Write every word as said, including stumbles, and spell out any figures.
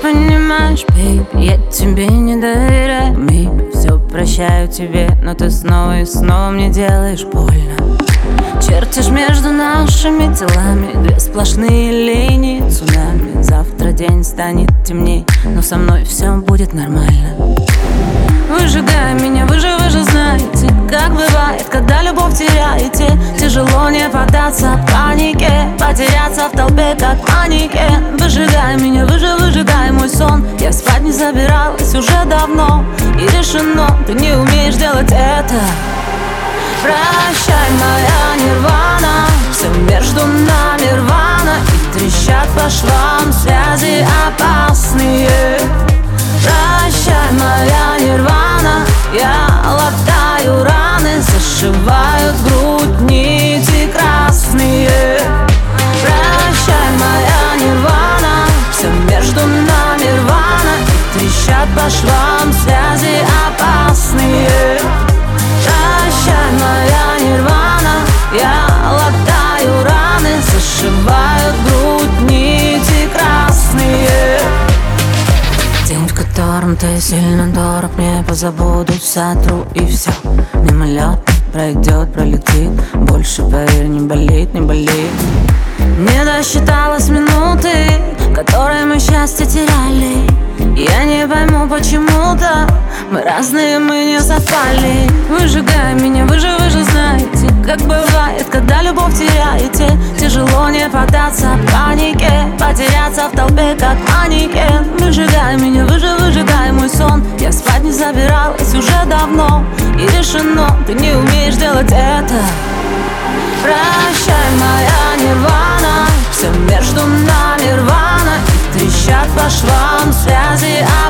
понимаешь, бейб, я тебе не доверяю, мейб. Все прощаю тебе, но ты снова и снова мне делаешь больно. Чертишь между нашими телами две сплошные линии цунами. Завтра день станет темней, но со мной все будет нормально. Выжигай меня, вы же, вы же знаете, как бывает, когда любовь теряете. Тяжело не поддаться панике, потеряться в толпе, как манекен. Выжигай меня, вы же, выжигай мой сон. Я спать не собиралась уже давно, и решено, ты не умеешь делать это. Прощай, моя нирвана, все между нами рвано, и трещат по швам связи опасные. Прощай, моя нирвана, я латаю раны, зашивают грудь нити красные. Прощай, моя нирвана, все между нами рвано, и трещат по швам связи опасные. Прощай, моя нирвана, я латаю раны, зашивают грудь нити красные. День, в котором ты сильно дорог, мне позабудут, сотру и все. Мимолет пройдет, пролетит, больше, поверь, не болит, не болит. Не досчиталась минуты, которые мы счастье теряли. Я не пойму почему-то, мы разные, мы не совпали. Выжигай меня, вы же, вы же знаете, как бывает, когда любовь теряете. Тяжело не поддаться панике, потеряться в толпе, как манекен. Выжигай меня, вы же, выжигай мой сон. Я спать не собиралась уже давно, и решено, ты не умеешь делать это. Прощай, моя нирвана, все между нами рвано, и трещат по швам связи